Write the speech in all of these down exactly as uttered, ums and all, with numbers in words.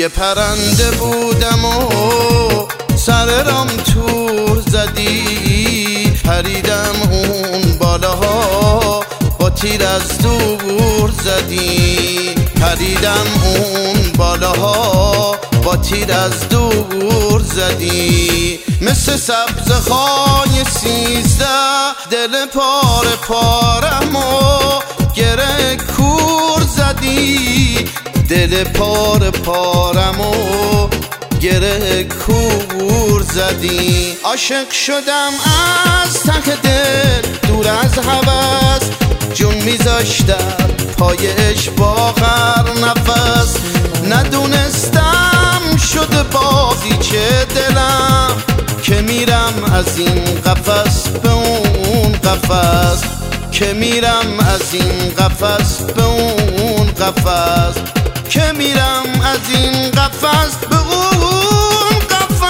یه پرنده بودم و سر رام تور زدی، پریدم اون بالاها با تیر از دور زدی، پریدم اون بالاها با تیر از دور زدی. مثل سبزهای سیزده دل پاره پارم و گره کور زدی، دل پاره پارم و گره کور زدی. عاشق شدم از ته دل دور از هوس، جون میذاشتم پایش با هر نفس، ندونستم شده بازیچه دلم که میرم از این قفس به اون قفس، که میرم از این قفس به اون قفس، که میرم از این قفس به اون قفس.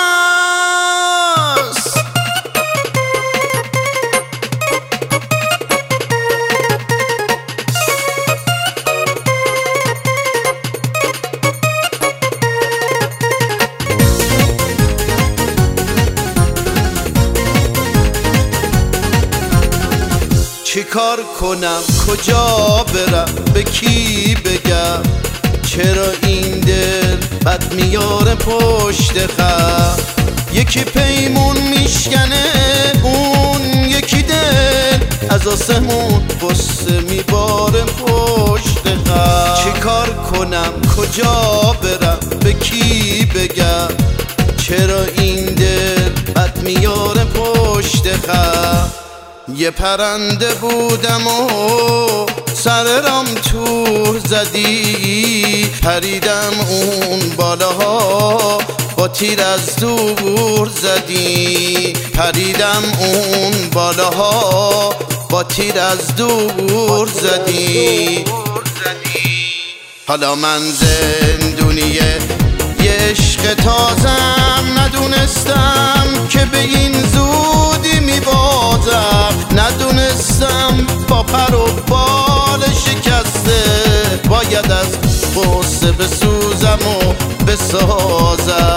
چی کار کنم کجا برم به کی بگم، چرا این دل بد میاره پشت خم، یکی پیمون میشکنه اون یکی دل از آسمون بسته میباره پشت خم. چی کار کنم کجا برم به کی بگم، چرا این دل بد میاره پشت خم. یه پرنده بودم و سر رام تور زدی، پریدم اون بالاها با تیر از دور زدی، پریدم اون بالاها با تیر از دور زدی. حالا من زندونیه یه عشق تازم، ندونستم که به این زودی میبازم، ندونستم با پر و بال شکسته باید از غصه بسوزم و بسازم.